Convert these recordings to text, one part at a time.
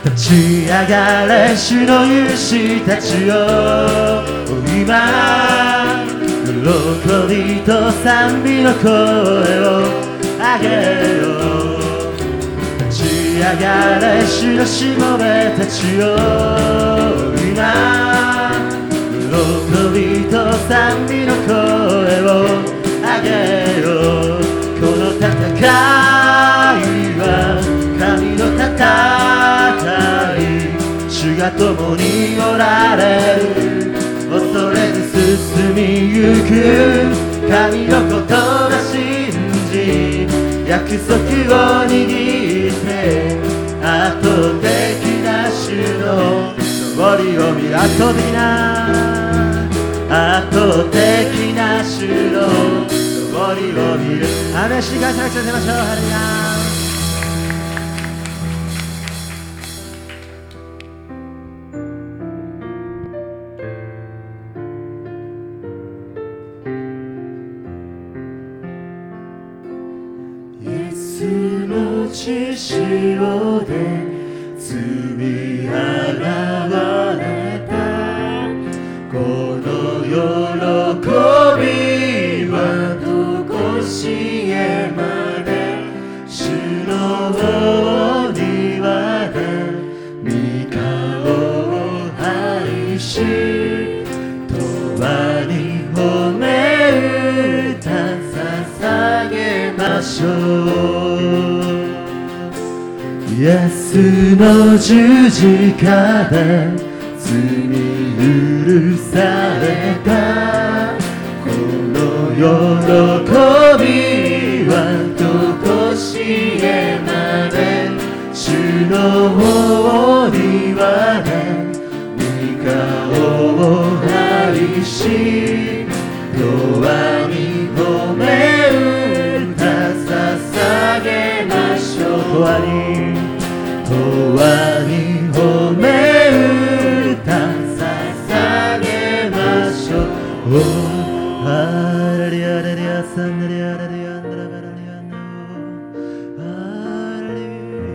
立ち上がれ主の勇士たちよ、今喜びと賛美の声を上げよう。立ち上がれ主のしもべたちよ、今喜びと賛美の声を上げよう。この戦いは神の戦い、主が共におられる。恐れず進みゆく神のことを信じ、約束を握って圧倒的な主の勝利を見る。圧倒的な主の勝利を見る。アメン。主に感謝の口を出ましょう。ハレルヤ。血潮で積み上がれたこの喜びはとこしえまで、主の御庭で御顔を愛し、永遠に褒め歌捧げましょう。イエスの十字架で罪許されたこの喜びはとこしえまで、主の御庭で御顔を愛し、永遠に褒め歌捧げましょう。永遠に褒め歌捧げましょう。ハレルヤハレルヤサンデリアハレルヤンドラバラリアンドハレルヤ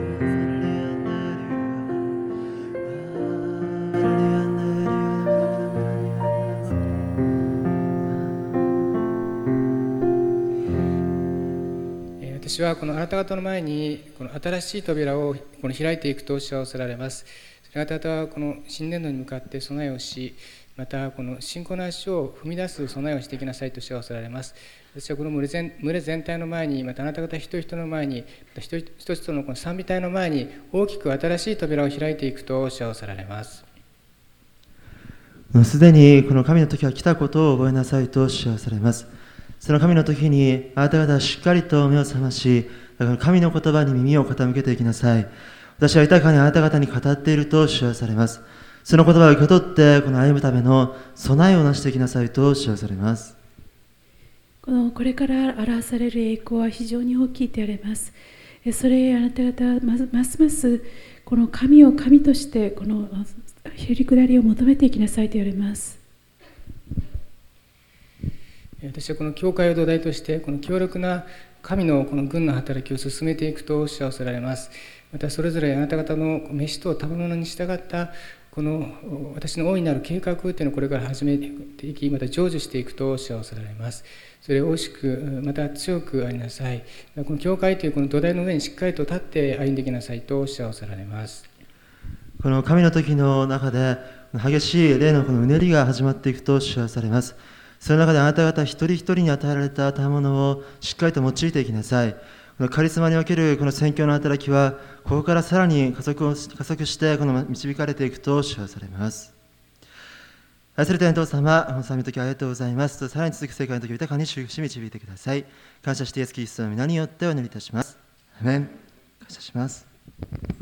私はこのあなた方の前にこの新しい扉をこの開いていくとおっしゃられます。あなた方はこの新年度に向かって備えをし、またこの信仰の足を踏み出す備えをしていきなさいとおっしゃられます。私はこの群れ全体の前に、またあなた方一人一人の前に、一人一人のこの賛美隊の前に大きく新しい扉を開いていくとおっしゃられます。 すでにこの神の時は来たことを覚えなさいとおっしゃられます。その神の時にあなた方はしっかりと目を覚まし、神の言葉に耳を傾けていきなさい。私は豊かにあなた方に語っているとおっしゃられます。その言葉を受け取ってこの歩むための備えをなしていきなさいとおっしゃられます。 これから表される栄光は非常に大きいと言われます。それあなた方はますますこの神を神としてこのへりくだりを求めていきなさいと言われます。 私はこの教会を土台としてこの強力な神のこの軍の働きを進めていくとおっしゃられます。またそれぞれあなた方の飯と食べ物に従ったこの私の大いなる計画というのをこれから始めていき、また成就していくとおっしゃられます。それを大しくまた強くありなさい。この教会というこの土台の上にしっかりと立って歩んでいきなさいとおっしゃられます。 この神の時の中で激しい霊のこのうねりが始まっていくとおっしゃられます。その中であなた方一人一人に与えられた賜物をしっかりと用いていきなさい。このカリスマにおけるこの宣教の働きはここからさらに加速してこの導かれていくと知らされます。愛する天父様、この賛美の時ありがとうございます。さらに続く世界の時を豊かに祝福し導いてください。感謝してイエスキリストの皆によってお祈りいたします。アメン。感謝します。